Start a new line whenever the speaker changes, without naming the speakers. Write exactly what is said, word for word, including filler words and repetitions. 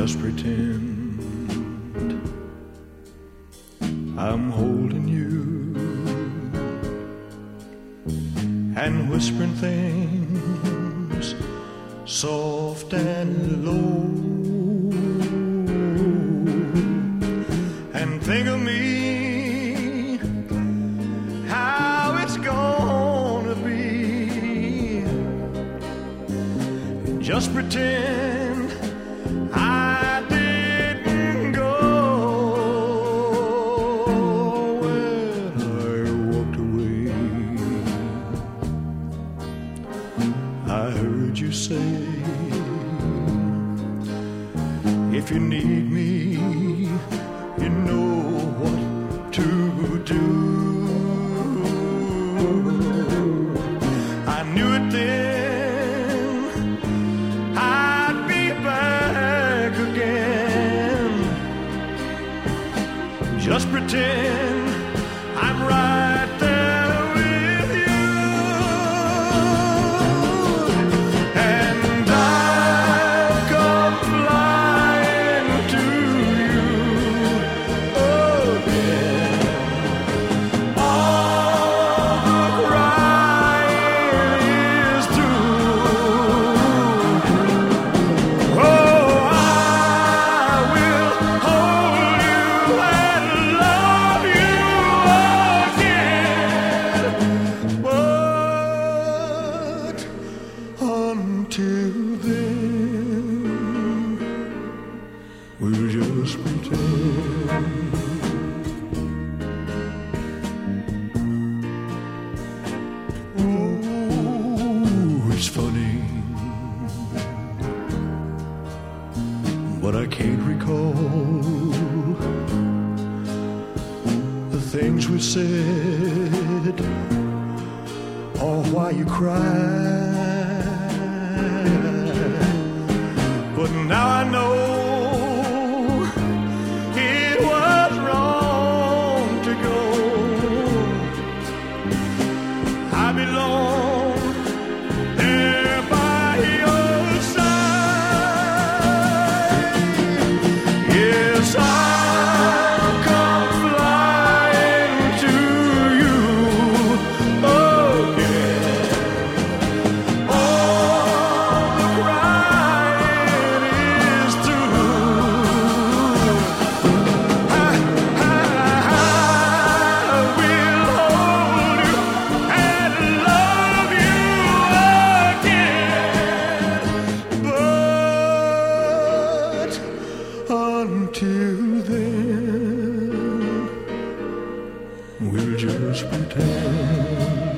just pretend I'm holding you and whispering things soft and low, and think of me, how it's gonna be. Just pretend I didn't go. Well, I walked away. I heard you say, if you need me, you know what to do. I knew it then, I'd be back again. Just pretend I'm right there with you, and I'll come flying to you again. All the crying is through. Oh, I will hold you and love you again. But until then, we'll just pretend. Oh, it's funny, but I can't recall the things we said or why you cried. But now I know it was wrong to go. I belong there by your side. Yes, I'll come flying to you again. All the crying is through. I, I, I will hold you and love you again. But until then, we'll just pretend.